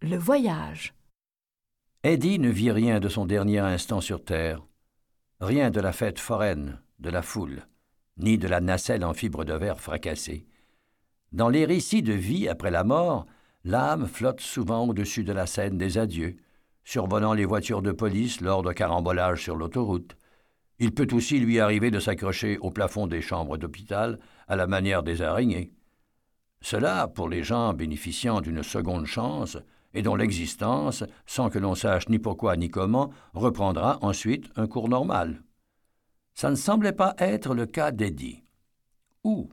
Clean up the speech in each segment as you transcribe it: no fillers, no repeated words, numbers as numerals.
Le voyage. Eddie ne vit rien de son dernier instant sur Terre. Rien de la fête foraine, de la foule, ni de la nacelle en fibre de verre fracassée. Dans les récits de vie après la mort, l'âme flotte souvent au-dessus de la scène des adieux, survolant les voitures de police lors de carambolages sur l'autoroute. Il peut aussi lui arriver de s'accrocher au plafond des chambres d'hôpital à la manière des araignées. Cela, pour les gens bénéficiant d'une seconde chance et dont l'existence, sans que l'on sache ni pourquoi ni comment, reprendra ensuite un cours normal. Ça ne semblait pas être le cas d'Eddie. Où?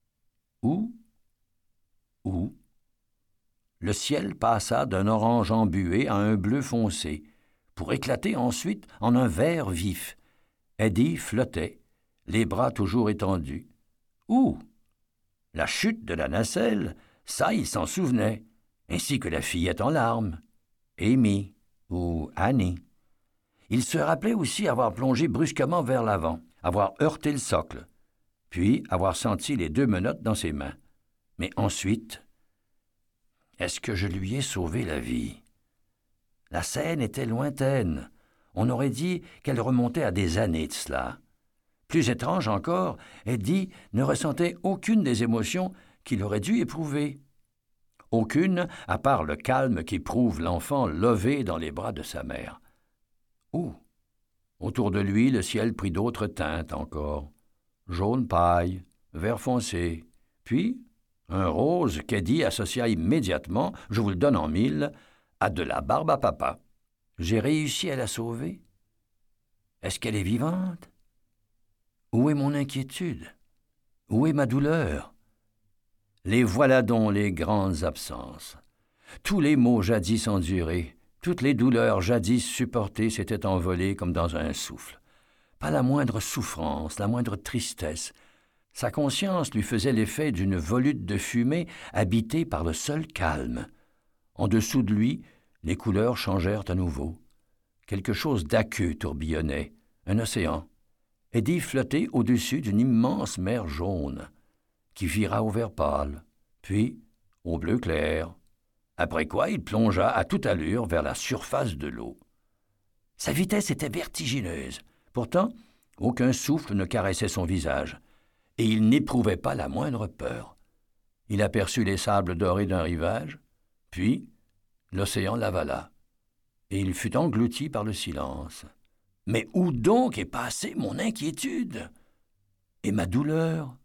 Le ciel passa d'un orange embué à un bleu foncé, pour éclater ensuite en un vert vif. Eddie flottait, les bras toujours étendus. Où? La chute de la nacelle, ça il s'en souvenait, ainsi que la fillette en larmes, Amy ou Annie. Il se rappelait aussi avoir plongé brusquement vers l'avant, avoir heurté le socle, puis avoir senti les 2 menottes dans ses mains. Mais ensuite, est-ce que je lui ai sauvé la vie? La scène était lointaine. On aurait dit qu'elle remontait à des années de cela. Plus étrange encore, Eddie ne ressentait aucune des émotions qu'il aurait dû éprouver. Aucune, à part le calme qu'éprouve l'enfant levé dans les bras de sa mère. Où? Autour de lui, le ciel prit d'autres teintes encore. Jaune paille, vert foncé, puis un rose qu'Eddie associa immédiatement, je vous le donne en 1000, à de la barbe à papa. J'ai réussi à la sauver? Est-ce qu'elle est vivante? Où est mon inquiétude? Où est ma douleur? Les voilà donc les grandes absences. Tous les maux jadis endurés, toutes les douleurs jadis supportées s'étaient envolées comme dans un souffle. Pas la moindre souffrance, la moindre tristesse. Sa conscience lui faisait l'effet d'une volute de fumée habitée par le seul calme. En dessous de lui, les couleurs changèrent à nouveau. Quelque chose d'aqueux tourbillonnait, un océan. Eddie flottait au-dessus d'une immense mer jaune, qui vira au vert pâle, puis au bleu clair, après quoi il plongea à toute allure vers la surface de l'eau. Sa vitesse était vertigineuse. Pourtant, aucun souffle ne caressait son visage, et il n'éprouvait pas la moindre peur. Il aperçut les sables dorés d'un rivage, puis l'océan l'avala, et il fut englouti par le silence. Mais où donc est passée mon inquiétude? Et ma douleur?